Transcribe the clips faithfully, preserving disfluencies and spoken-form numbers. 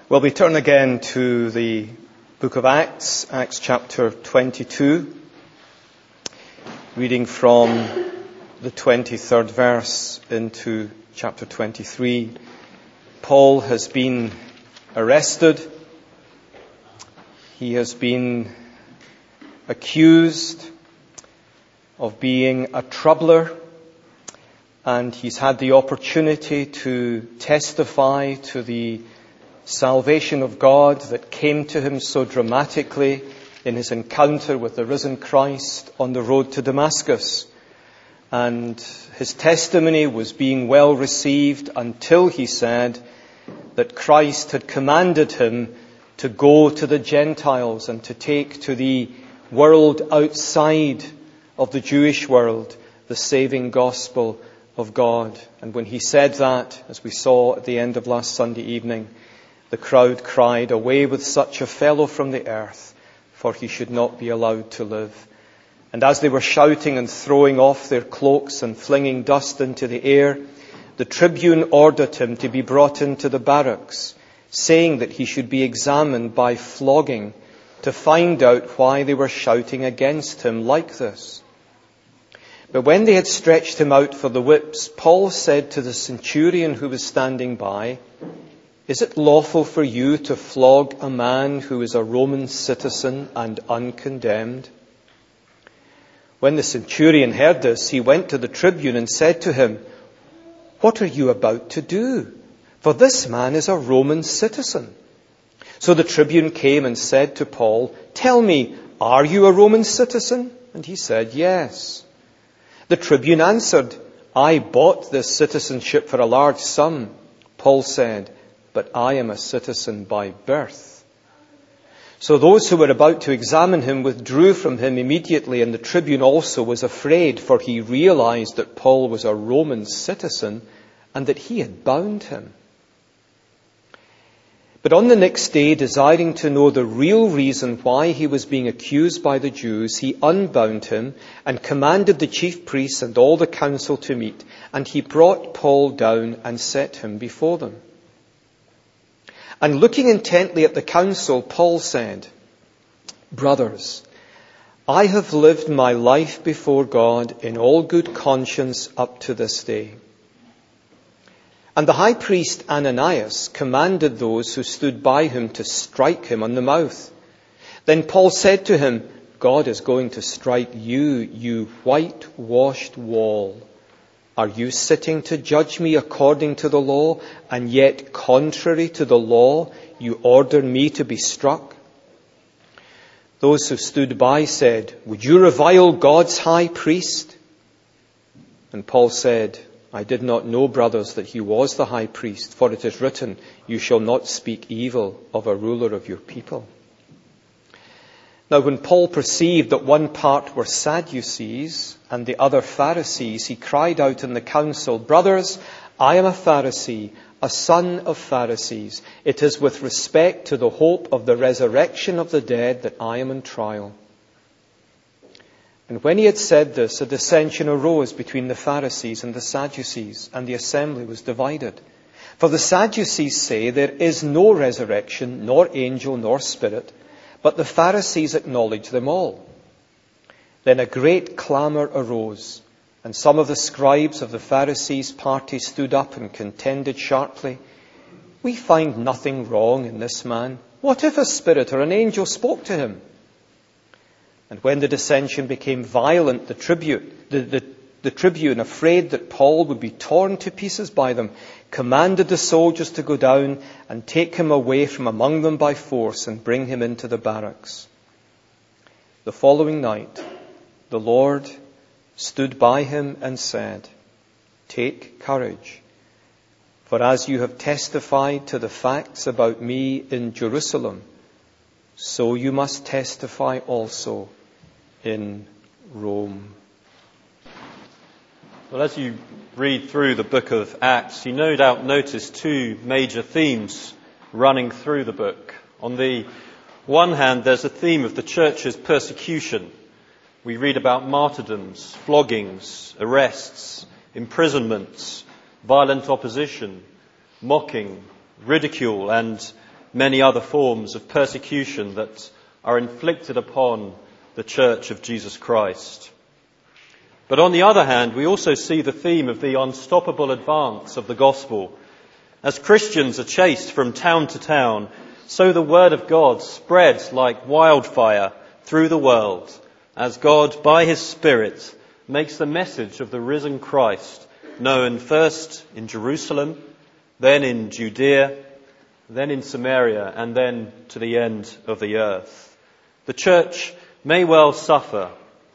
Well, we turn again to the book of Acts, Acts chapter twenty-two, reading from the twenty-third verse into chapter twenty-three. Paul has been arrested. He has been accused of being a troubler, and he's had the opportunity to testify to the salvation of God that came to him so dramatically in his encounter with the risen Christ on the road to Damascus. And his testimony was being well received until he said that Christ had commanded him to go to the Gentiles and to take to the world outside of the Jewish world the saving gospel of God. And when he said that, as we saw at the end of last Sunday evening, the crowd cried, "Away with such a fellow from the earth, for he should not be allowed to live." And as they were shouting and throwing off their cloaks and flinging dust into the air, the tribune ordered him to be brought into the barracks, saying that he should be examined by flogging to find out why they were shouting against him like this. But when they had stretched him out for the whips, Paul said to the centurion who was standing by, "Is it lawful for you to flog a man who is a Roman citizen and uncondemned?" When the centurion heard this, he went to the tribune and said to him, "What are you about to do? For this man is a Roman citizen." So the tribune came and said to Paul, "Tell me, are you a Roman citizen?" And he said, "Yes." The tribune answered, "I bought this citizenship for a large sum." Paul said, "But I am a citizen by birth." So those who were about to examine him withdrew from him immediately, and the tribune also was afraid, for he realized that Paul was a Roman citizen and that he had bound him. But on the next day, desiring to know the real reason why he was being accused by the Jews, he unbound him and commanded the chief priests and all the council to meet, and he brought Paul down and set him before them. And looking intently at the council, Paul said, "Brothers, I have lived my life before God in all good conscience up to this day." And the high priest Ananias commanded those who stood by him to strike him on the mouth. Then Paul said to him, "God is going to strike you, you whitewashed wall. Are you sitting to judge me according to the law, and yet contrary to the law you order me to be struck?" Those who stood by said, "Would you revile God's high priest?" And Paul said, "I did not know, brothers, that he was the high priest, for it is written, 'You shall not speak evil of a ruler of your people.'" Now, when Paul perceived that one part were Sadducees and the other Pharisees, he cried out in the council, "Brothers, I am a Pharisee, a son of Pharisees. It is with respect to the hope of the resurrection of the dead that I am on trial." And when he had said this, a dissension arose between the Pharisees and the Sadducees, and the assembly was divided. For the Sadducees say there is no resurrection, nor angel, nor spirit, but the Pharisees acknowledge them all. Then a great clamour arose, and some of the scribes of the Pharisees' party stood up and contended sharply, "We find nothing wrong in this man. What if a spirit or an angel spoke to him?" And when the dissension became violent, the tribute, the, the, the tribune, afraid that Paul would be torn to pieces by them, commanded the soldiers to go down and take him away from among them by force and bring him into the barracks. The following night, the Lord stood by him and said, "Take courage, for as you have testified to the facts about me in Jerusalem, so you must testify also in Rome." Well, as you read through the book of Acts, you no doubt notice two major themes running through the book. On the one hand, there's a theme of the church's persecution. We read about martyrdoms, floggings, arrests, imprisonments, violent opposition, mocking, ridicule, and many other forms of persecution that are inflicted upon the Church of Jesus Christ. But on the other hand, we also see the theme of the unstoppable advance of the gospel. As Christians are chased from town to town, so the word of God spreads like wildfire through the world, as God, by his Spirit, makes the message of the risen Christ known first in Jerusalem, then in Judea, then in Samaria, and then to the end of the earth. The church may well suffer,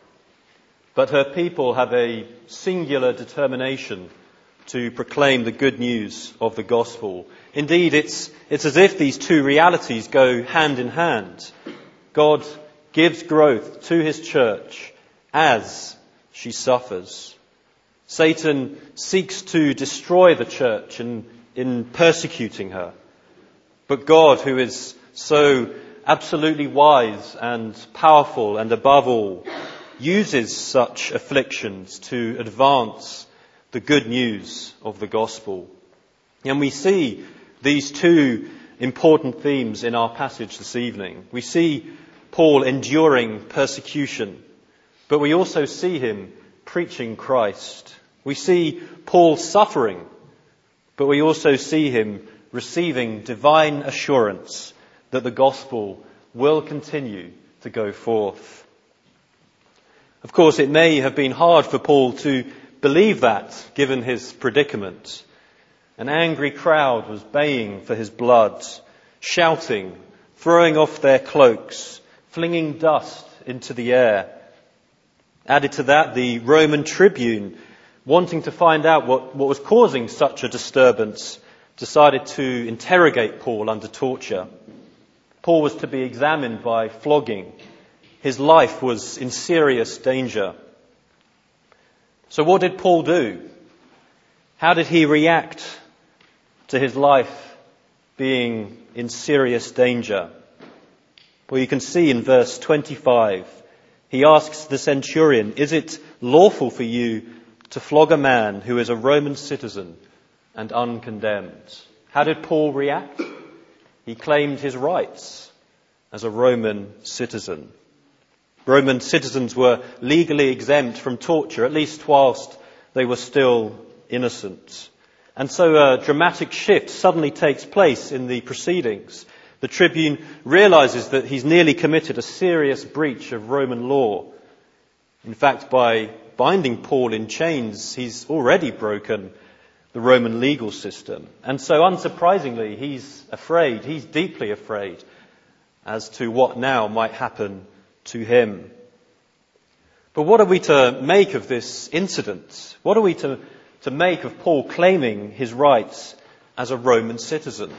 but her people have a singular determination to proclaim the good news of the gospel. Indeed, it's, it's as if these two realities go hand in hand. God gives growth to his church as she suffers. Satan seeks to destroy the church in, in persecuting her. But God, who is so absolutely wise and powerful and above all, uses such afflictions to advance the good news of the gospel. And we see these two important themes in our passage this evening. We see Paul enduring persecution, but we also see him preaching Christ. We see Paul suffering, but we also see him receiving divine assurance that the gospel will continue to go forth. Of course, it may have been hard for Paul to believe that, given his predicament. An angry crowd was baying for his blood, shouting, throwing off their cloaks, flinging dust into the air. Added to that, the Roman tribune, wanting to find out what, what was causing such a disturbance, decided to interrogate Paul under torture. Paul was to be examined by flogging. His life was in serious danger. So what did Paul do? How did he react to his life being in serious danger? Well, you can see in verse twenty-five, he asks the centurion, "Is it lawful for you to flog a man who is a Roman citizen and uncondemned?" How did Paul react? He claimed his rights as a Roman citizen. Roman citizens were legally exempt from torture, at least whilst they were still innocent. And so a dramatic shift suddenly takes place in the proceedings. The tribune realizes that he's nearly committed a serious breach of Roman law. In fact, by binding Paul in chains, he's already broken the Roman legal system. And so unsurprisingly, he's afraid, he's deeply afraid as to what now might happen to him. But what are we to make of this incident? What are we to, to make of Paul claiming his rights as a Roman citizen?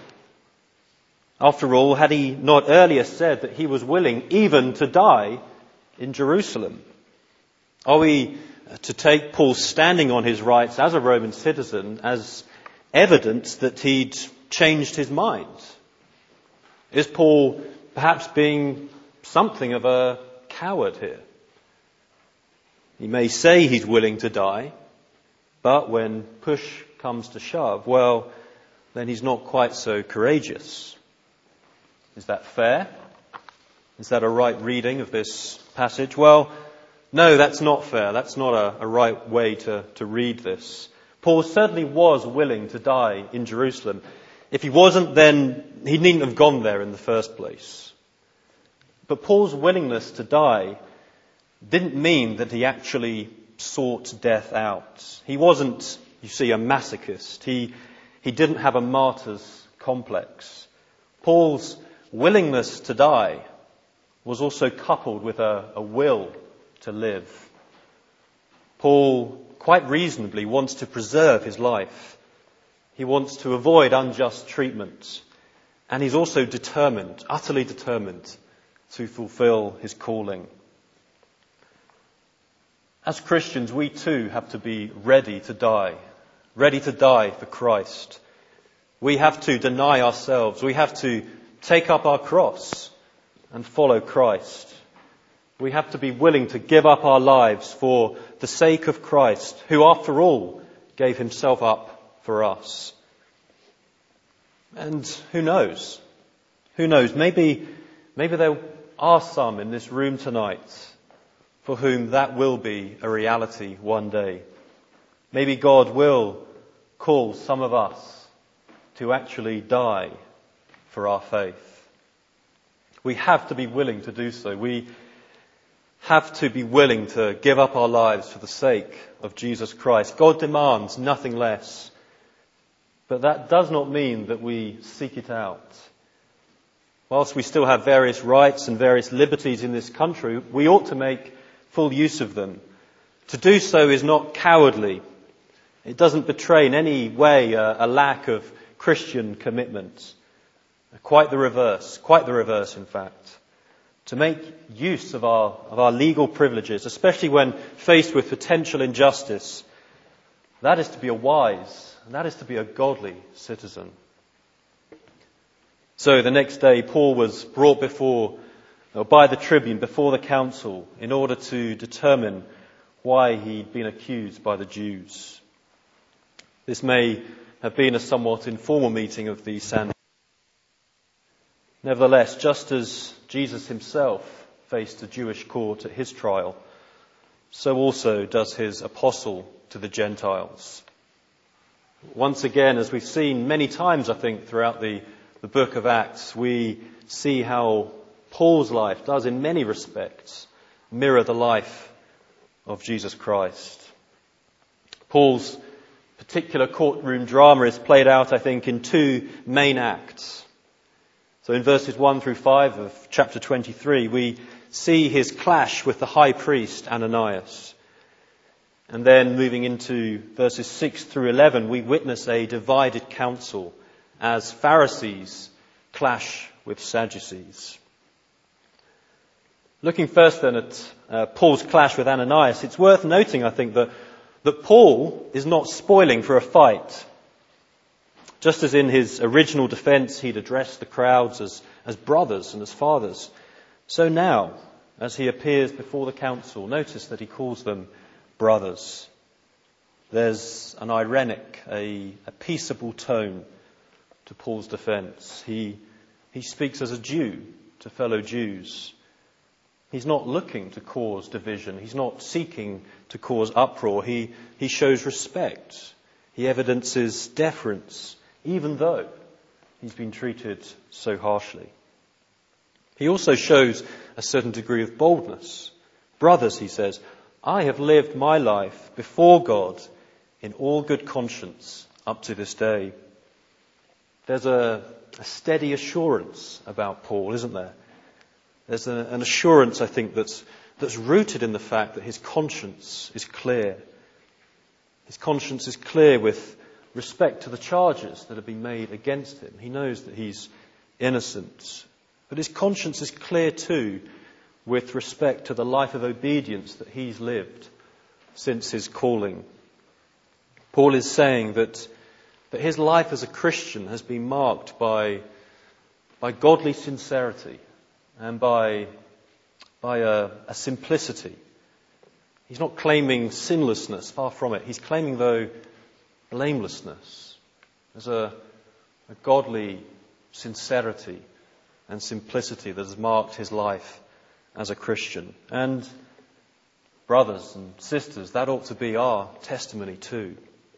After all, had he not earlier said that he was willing even to die in Jerusalem? Are we to take Paul's standing on his rights as a Roman citizen as evidence that he'd changed his mind? Is Paul perhaps being something of a coward here? He may say he's willing to die, but when push comes to shove, well, then he's not quite so courageous. Is that fair? Is that a right reading of this passage? Well, no, that's not fair. That's not a, a right way to, to read this. Paul certainly was willing to die in Jerusalem. If he wasn't, then he needn't have gone there in the first place. But Paul's willingness to die didn't mean that he actually sought death out. He wasn't, you see, a masochist. He, he didn't have a martyr's complex. Paul's willingness to die was also coupled with a, a will to live. Paul, quite reasonably, wants to preserve his life. He wants to avoid unjust treatment. And he's also determined, utterly determined, to fulfill his calling. As Christians, we too have to be ready to die, ready to die for Christ. We have to deny ourselves. We have to take up our cross and follow Christ. We have to be willing to give up our lives for the sake of Christ, who after all gave himself up for us. And who knows? Who knows? Maybe, maybe there are some in this room tonight for whom that will be a reality one day. Maybe God will call some of us to actually die for our faith. We have to be willing to do so. We have to be willing to give up our lives for the sake of Jesus Christ. God demands nothing less. But that does not mean that we seek it out. Whilst we still have various rights and various liberties in this country, we ought to make full use of them. To do so is not cowardly. It doesn't betray in any way a, a lack of Christian commitment. Quite the reverse. Quite the reverse, in fact. To make use of our, of our legal privileges, especially when faced with potential injustice, that is to be a wise, and that is to be a godly citizen. So the next day, Paul was brought before, or by the tribune, before the council, in order to determine why he'd been accused by the Jews. This may have been a somewhat informal meeting of the Sanhedrin. Nevertheless, just as Jesus himself faced a Jewish court at his trial, so also does his apostle to the Gentiles. Once again, as we've seen many times, I think, throughout the, the book of Acts, we see how Paul's life does, in many respects, mirror the life of Jesus Christ. Paul's particular courtroom drama is played out, I think, in two main acts. So in verses one through five of chapter twenty-three, we see his clash with the high priest Ananias. And then moving into verses six through eleven, we witness a divided council as Pharisees clash with Sadducees. Looking first then at uh, Paul's clash with Ananias, it's worth noting, I think, that, that Paul is not spoiling for a fight. Just as in his original defence he'd addressed the crowds as, as brothers and as fathers, so now, as he appears before the council, notice that he calls them brothers. There's an ironic, a, a peaceable tone to Paul's defence. He, he speaks as a Jew to fellow Jews. He's not looking to cause division. He's not seeking to cause uproar. He, he shows respect. He evidences deference, even though he's been treated so harshly. He also shows a certain degree of boldness. Brothers, he says, I have lived my life before God in all good conscience up to this day. There's a, a steady assurance about Paul, isn't there? There's a, an assurance, I think, that's, that's rooted in the fact that his conscience is clear. His conscience is clear with respect to the charges that have been made against him. He knows that he's innocent. But his conscience is clear too with respect to the life of obedience that he's lived since his calling. Paul is saying that, that his life as a Christian has been marked by, by godly sincerity and by, by a, a simplicity. He's not claiming sinlessness, far from it. He's claiming, though, blamelessness. There's a, a godly sincerity and simplicity that has marked his life as a Christian. And brothers and sisters, that ought to be our testimony too.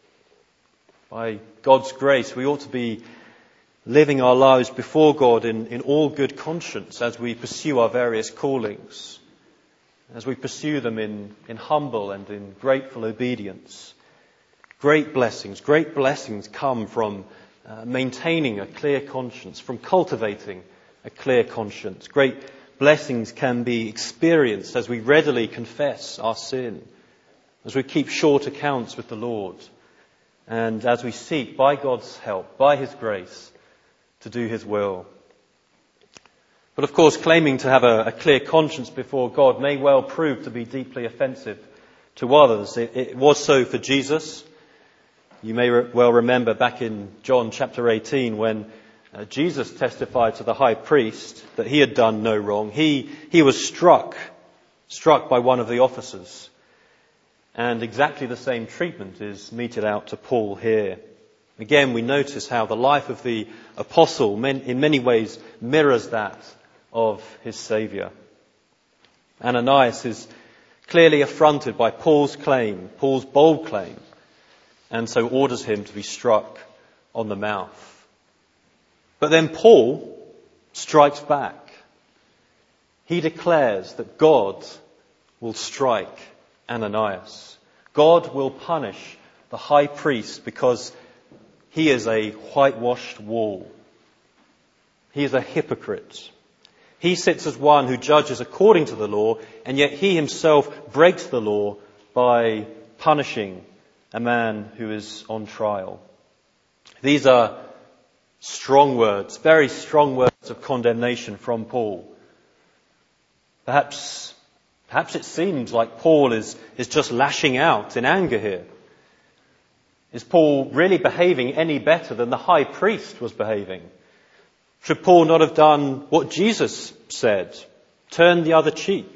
By God's grace, we ought to be living our lives before God in, in all good conscience as we pursue our various callings, as we pursue them in, in humble and in grateful obedience. Great blessings, great blessings come from uh, maintaining a clear conscience, from cultivating a clear conscience. Great blessings can be experienced as we readily confess our sin, as we keep short accounts with the Lord, and as we seek, by God's help, by His grace, to do His will. But of course, claiming to have a, a clear conscience before God may well prove to be deeply offensive to others. It, it was so for Jesus. You may re- well remember back in John chapter eighteen when uh, Jesus testified to the high priest that he had done no wrong. He, he was struck, struck by one of the officers. And exactly the same treatment is meted out to Paul here. Again, we notice how the life of the apostle in many ways mirrors that of his Saviour. Ananias is clearly affronted by Paul's claim, Paul's bold claim, and so orders him to be struck on the mouth. But then Paul strikes back. He declares that God will strike Ananias. God will punish the high priest because he is a whitewashed wall. He is a hypocrite. He sits as one who judges according to the law, and yet he himself breaks the law by punishing a man who is on trial. These are strong words, very strong words of condemnation from Paul. Perhaps, perhaps it seems like Paul is, is just lashing out in anger here. Is Paul really behaving any better than the high priest was behaving? Should Paul not have done what Jesus said? Turn the other cheek.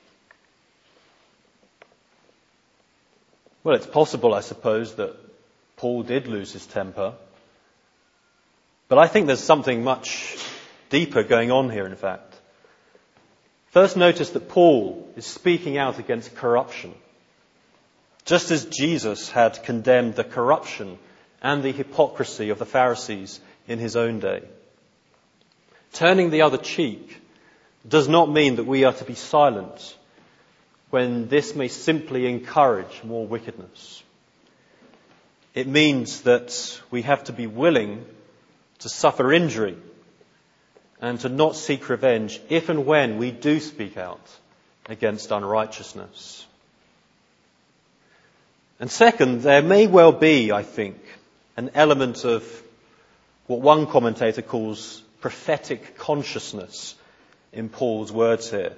Well, it's possible, I suppose, that Paul did lose his temper. But I think there's something much deeper going on here, in fact. First, notice that Paul is speaking out against corruption. Just as Jesus had condemned the corruption and the hypocrisy of the Pharisees in his own day. Turning the other cheek does not mean that we are to be silent when this may simply encourage more wickedness. It means that we have to be willing to suffer injury and to not seek revenge if and when we do speak out against unrighteousness. And second, there may well be, I think, an element of what one commentator calls prophetic consciousness in Paul's words here.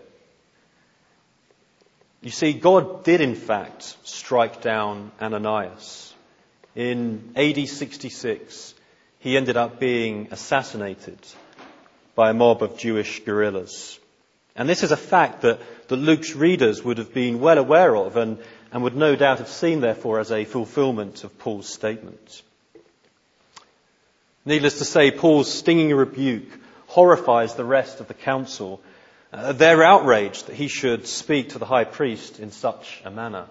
You see, God did in fact strike down Ananias. In A D sixty-six, he ended up being assassinated by a mob of Jewish guerrillas. And this is a fact that, that Luke's readers would have been well aware of and, and would no doubt have seen, therefore, as a fulfillment of Paul's statement. Needless to say, Paul's stinging rebuke horrifies the rest of the council. Uh, they're outraged that he should speak to the high priest in such a manner.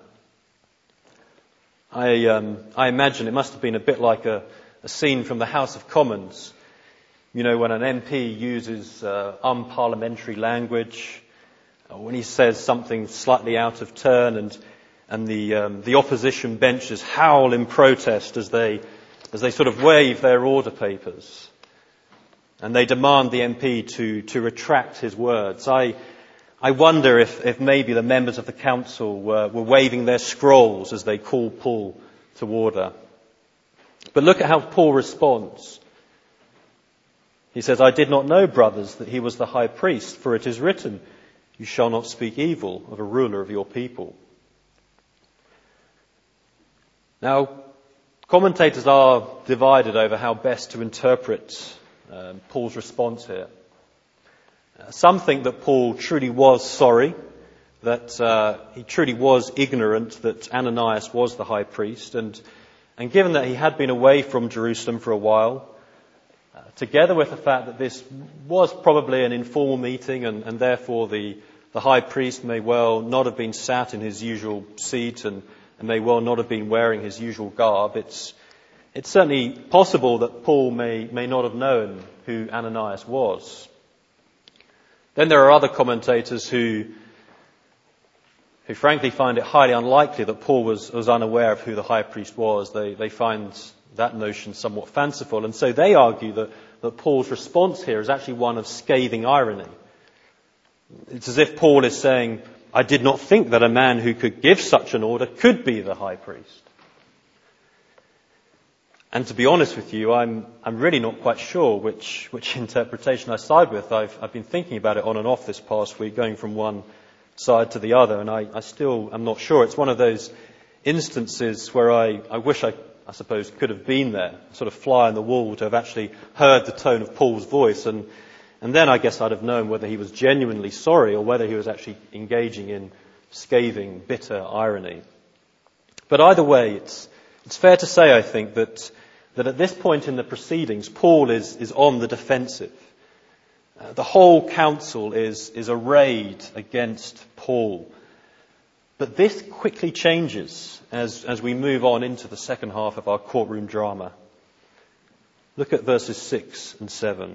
I, um, I imagine it must have been a bit like a, a scene from the House of Commons. You know, when an M P uses uh, unparliamentary language, or when he says something slightly out of turn, and and the um, the opposition benches howl in protest as they as they sort of wave their order papers, and they demand the M P to to retract his words. I I wonder if if maybe the members of the council were were waving their scrolls as they call Paul to order. But look at how Paul responds. He says, "I did not know, brothers, that he was the high priest, for it is written, you shall not speak evil of a ruler of your people." Now, commentators are divided over how best to interpret um, Paul's response here. Uh, some think that Paul truly was sorry, that uh, he truly was ignorant that Ananias was the high priest, and, and given that he had been away from Jerusalem for a while, Uh, together with the fact that this was probably an informal meeting and, and therefore the, the high priest may well not have been sat in his usual seat and, and may well not have been wearing his usual garb, it's, it's certainly possible that Paul may, may not have known who Ananias was. Then there are other commentators who, who frankly find it highly unlikely that Paul was, was unaware of who the high priest was. They, they find that notion somewhat fanciful, and so they argue that, that Paul's response here is actually one of scathing irony. It's as if Paul is saying, I did not think that a man who could give such an order could be the high priest. And to be honest with you, I'm, I'm really not quite sure which, which interpretation I side with. I've, I've been thinking about it on and off this past week, going from one side to the other, and I, I still am not sure. It's one of those instances where I, I wish I I suppose, could have been there, sort of fly on the wall to have actually heard the tone of Paul's voice. And, and then I guess I'd have known whether he was genuinely sorry or whether he was actually engaging in scathing, bitter irony. But either way, it's, it's fair to say, I think, that, that at this point in the proceedings, Paul is, is on the defensive. Uh, the whole council is, is arrayed against Paul. But this quickly changes as, as we move on into the second half of our courtroom drama. Look at verses six and seven.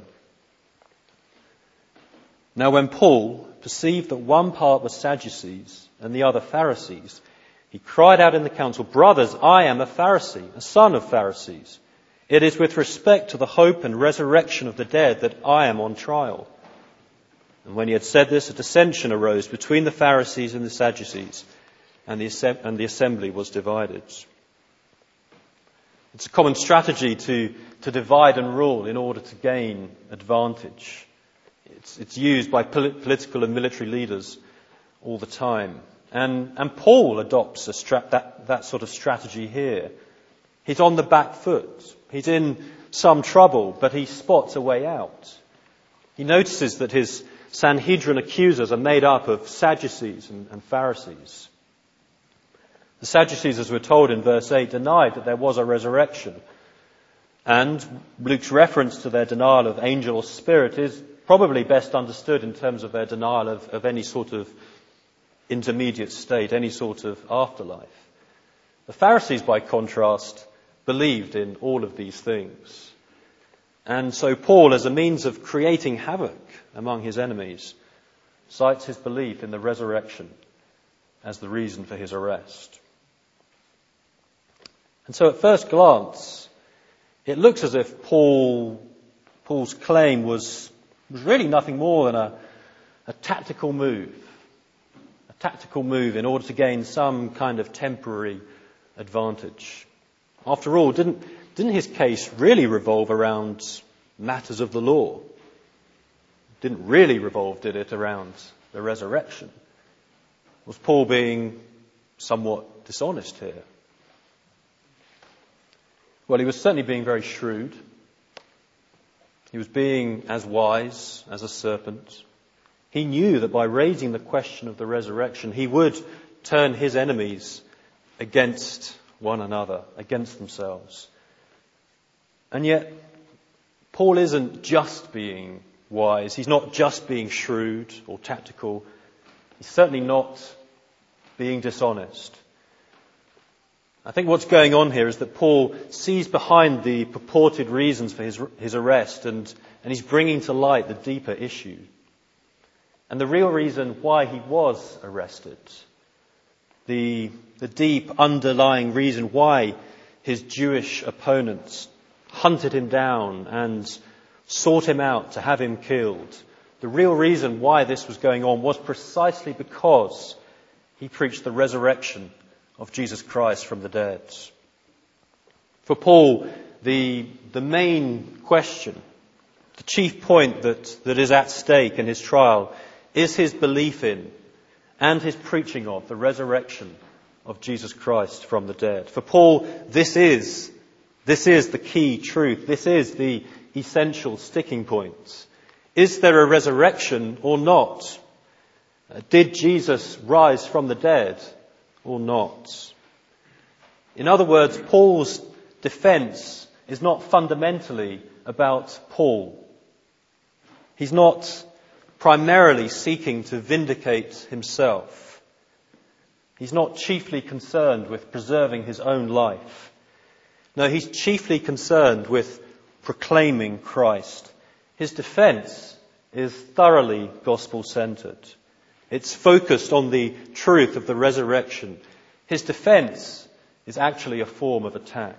Now when Paul perceived that one part was Sadducees and the other Pharisees, he cried out in the council, "Brothers, I am a Pharisee, a son of Pharisees. It is with respect to the hope and resurrection of the dead that I am on trial." And when he had said this, a dissension arose between the Pharisees and the Sadducees, and the, and the assembly was divided. It's a common strategy to, to divide and rule in order to gain advantage. It's, it's used by polit- political and military leaders all the time. And, and Paul adopts a stra- that, that sort of strategy here. He's on the back foot. He's in some trouble, but he spots a way out. He notices that his Sanhedrin accusers are made up of Sadducees and, and Pharisees. The Sadducees, as we're told in verse eight, denied that there was a resurrection. And Luke's reference to their denial of angel or spirit is probably best understood in terms of their denial of, of any sort of intermediate state, any sort of afterlife. The Pharisees, by contrast, believed in all of these things. And so Paul, as a means of creating havoc among his enemies, cites his belief in the resurrection as the reason for his arrest. And so at first glance, it looks as if Paul, Paul's claim was, was really nothing more than a, a tactical move. A tactical move in order to gain some kind of temporary advantage. After all, didn't, didn't his case really revolve around matters of the law? Didn't really revolve, did it, around the resurrection? Was Paul being somewhat dishonest here? Well, he was certainly being very shrewd. He was being as wise as a serpent. He knew that by raising the question of the resurrection, he would turn his enemies against one another, against themselves. And yet, Paul isn't just being wise. He's not just being shrewd or tactical. He's certainly not being dishonest. I think what's going on here is that Paul sees behind the purported reasons for his, his arrest and, and he's bringing to light the deeper issue. And the real reason why he was arrested, the, the deep underlying reason why his Jewish opponents hunted him down and sought him out to have him killed, the real reason why this was going on was precisely because he preached the resurrection of Jesus Christ from the dead. For Paul, the, the main question, the chief point that, that is at stake in his trial is his belief in and his preaching of the resurrection of Jesus Christ from the dead. For Paul, this is, this is the key truth. This is the essential sticking point. Is there a resurrection or not? Did Jesus rise from the dead or not? In other words, Paul's defense is not fundamentally about Paul. He's not primarily seeking to vindicate himself. He's not chiefly concerned with preserving his own life. No, he's chiefly concerned with proclaiming Christ. His defense is thoroughly gospel-centered. It's focused on the truth of the resurrection. His defense is actually a form of attack.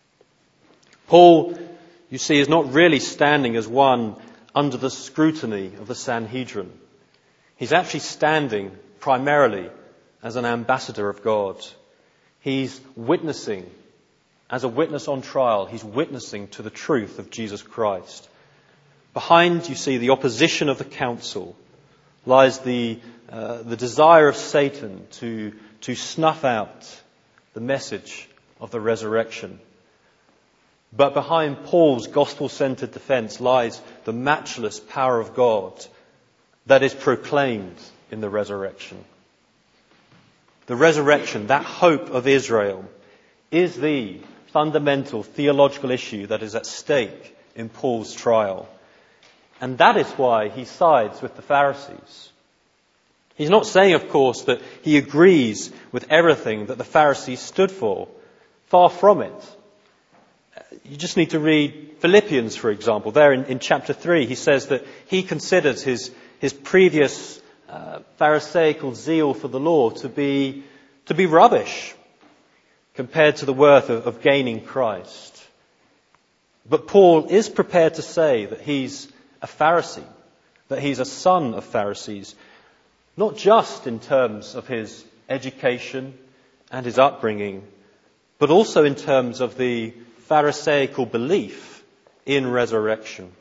Paul, you see, is not really standing as one under the scrutiny of the Sanhedrin. He's actually standing primarily as an ambassador of God. He's witnessing, as a witness on trial, he's witnessing to the truth of Jesus Christ. Behind, you see, the opposition of the council lies the uh, the desire of Satan to to snuff out the message of the resurrection. But behind Paul's gospel-centered defense lies the matchless power of God that is proclaimed in the resurrection. The resurrection, that hope of Israel, is the fundamental theological issue that is at stake in Paul's trial. And that is why he sides with the Pharisees. He's not saying, of course, that he agrees with everything that the Pharisees stood for. Far from it. You just need to read Philippians, for example. There in, in chapter three, he says that he considers his, his previous uh, Pharisaical zeal for the law to be, to be rubbish compared to the worth of, of gaining Christ. But Paul is prepared to say that he's a Pharisee, that he's a son of Pharisees, not just in terms of his education and his upbringing, but also in terms of the Pharisaical belief in resurrection.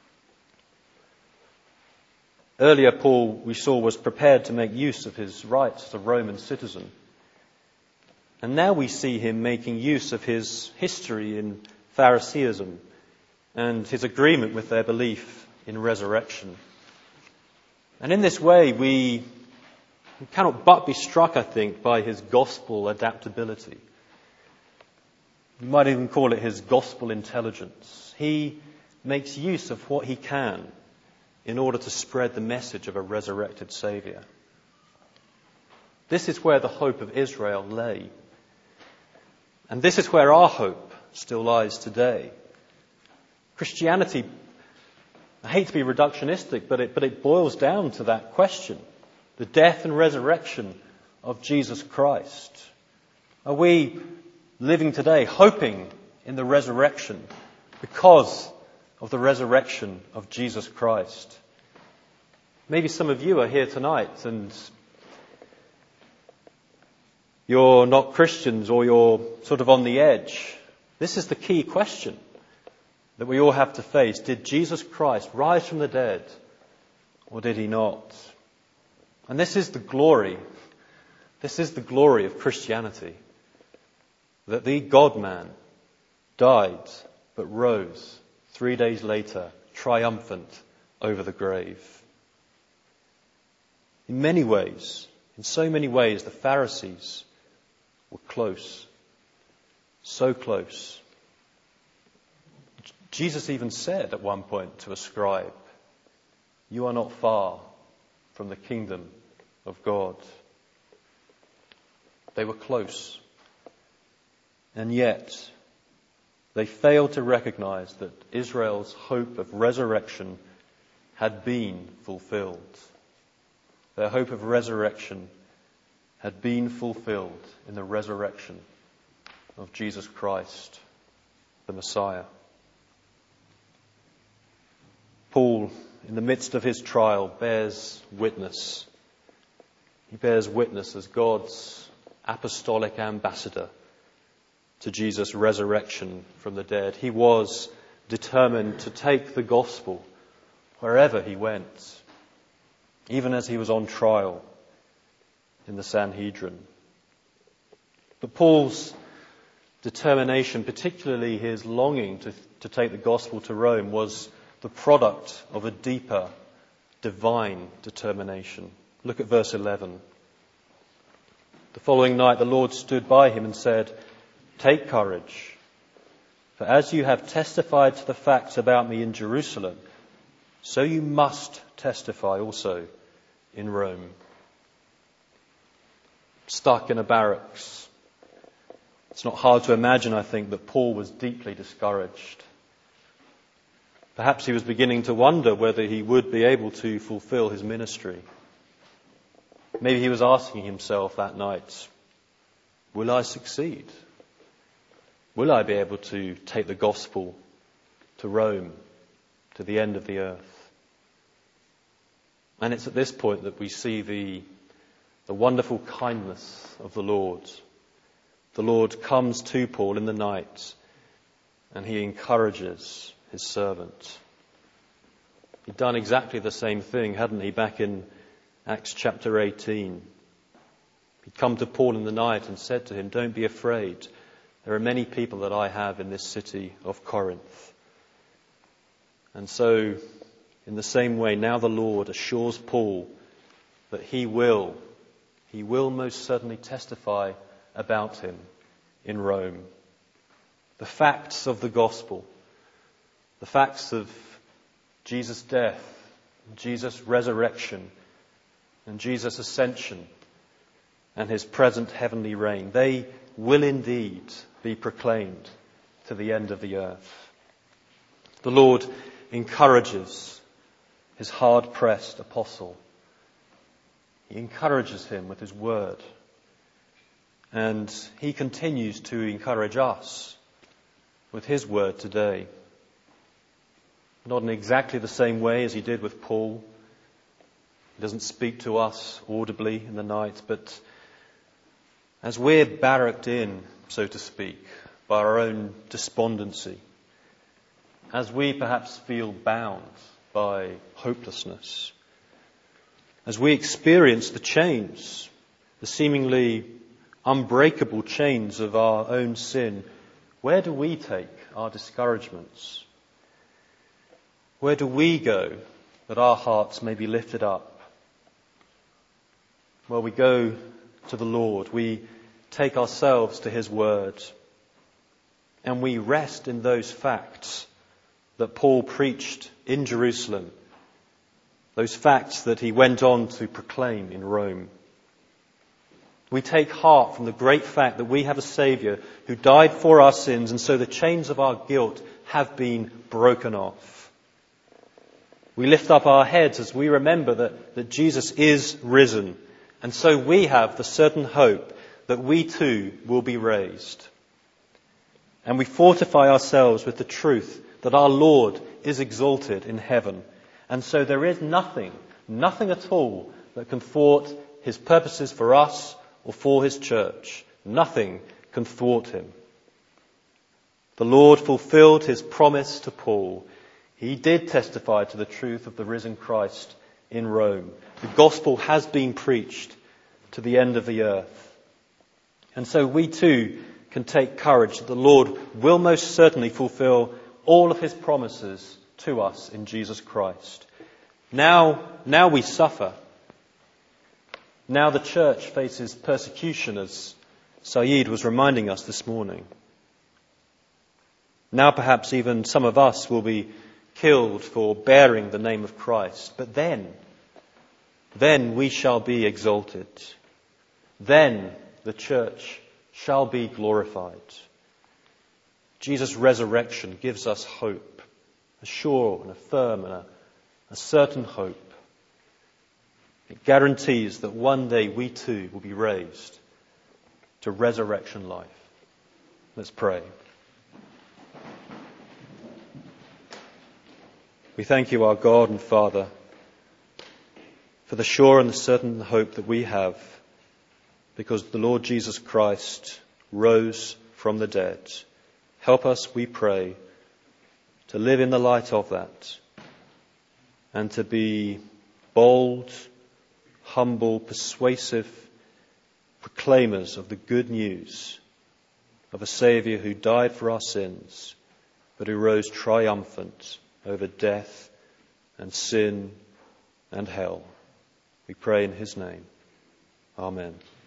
Earlier, Paul, we saw, was prepared to make use of his rights as a Roman citizen. And now we see him making use of his history in Phariseeism and his agreement with their belief in resurrection. And in this way, we cannot but be struck, I think, by his gospel adaptability. You might even call it his gospel intelligence. He makes use of what he can in order to spread the message of a resurrected Saviour. This is where the hope of Israel lay. And this is where our hope still lies today. Christianity, I hate to be reductionistic, but it, but it boils down to that question. The death and resurrection of Jesus Christ. Are we living today hoping in the resurrection because of the resurrection of Jesus Christ? Maybe some of you are here tonight and you're not Christians, or you're sort of on the edge. This is the key question that we all have to face. Did Jesus Christ rise from the dead, or did he not? And this is the glory, this is the glory of Christianity. That the God-man died, but rose three days later, triumphant over the grave. In many ways, in so many ways, the Pharisees were close. So close. Jesus even said at one point to a scribe, "You are not far from the kingdom of God." They were close. And yet, they failed to recognize that Israel's hope of resurrection had been fulfilled. Their hope of resurrection had been fulfilled in the resurrection of Jesus Christ, the Messiah. Paul, in the midst of his trial, bears witness. He bears witness as God's apostolic ambassador to Jesus' resurrection from the dead. He was determined to take the gospel wherever he went, even as he was on trial in the Sanhedrin. But Paul's determination, particularly his longing to, to take the gospel to Rome, was the product of a deeper, divine determination. Look at verse eleven. The following night the Lord stood by him and said, "Take courage, for as you have testified to the facts about me in Jerusalem, so you must testify also in Rome." Stuck in a barracks. It's not hard to imagine, I think, that Paul was deeply discouraged. Perhaps he was beginning to wonder whether he would be able to fulfill his ministry. Maybe he was asking himself that night, will I succeed? Will I be able to take the gospel to Rome, to the end of the earth? And it's at this point that we see the, the wonderful kindness of the Lord. The Lord comes to Paul in the night and he encourages his servant. He'd done exactly the same thing, hadn't he, back in Acts chapter eighteen. He'd come to Paul in the night and said to him, "Don't be afraid. There are many people that I have in this city of Corinth." And so, in the same way, now the Lord assures Paul that he will, he will most certainly testify about him in Rome. the facts of the gospel, the facts of Jesus' death, Jesus' resurrection, and Jesus' ascension, and his present heavenly reign, they will indeed be proclaimed to the end of the earth. The Lord encourages his hard-pressed apostle. He encourages him with his word. And he continues to encourage us with his word today. Not in exactly the same way as he did with Paul. He doesn't speak to us audibly in the night, but as we're barracked in, so to speak, by our own despondency, as we perhaps feel bound by hopelessness, as we experience the chains, the seemingly unbreakable chains of our own sin, where do we take our discouragements? Where do we go that our hearts may be lifted up? Well, we go to the Lord. We take ourselves to his word. And we rest in those facts that Paul preached in Jerusalem. Those facts that he went on to proclaim in Rome. We take heart from the great fact that we have a Saviour who died for our sins, and so the chains of our guilt have been broken off. We lift up our heads as we remember that, that Jesus is risen, and so we have the certain hope that we too will be raised. And we fortify ourselves with the truth that our Lord is exalted in heaven, and so there is nothing, nothing at all that can thwart his purposes for us or for his church. Nothing can thwart him. The Lord fulfilled his promise to Paul. He did testify to the truth of the risen Christ in Rome. The gospel has been preached to the end of the earth. And so we too can take courage that the Lord will most certainly fulfill all of his promises to us in Jesus Christ. Now, now we suffer. Now the church faces persecution, as Saeed was reminding us this morning. Now perhaps even some of us will be killed for bearing the name of Christ. But then, then we shall be exalted. Then the church shall be glorified. Jesus' resurrection gives us hope, a sure and a firm and a, a certain hope. It guarantees that one day we too will be raised to resurrection life. Let's pray. We thank you, our God and Father, for the sure and the certain hope that we have, because the Lord Jesus Christ rose from the dead. Help us, we pray, to live in the light of that and to be bold, humble, persuasive proclaimers of the good news of a Saviour who died for our sins, but who rose triumphant over death and sin and hell. We pray in his name. Amen.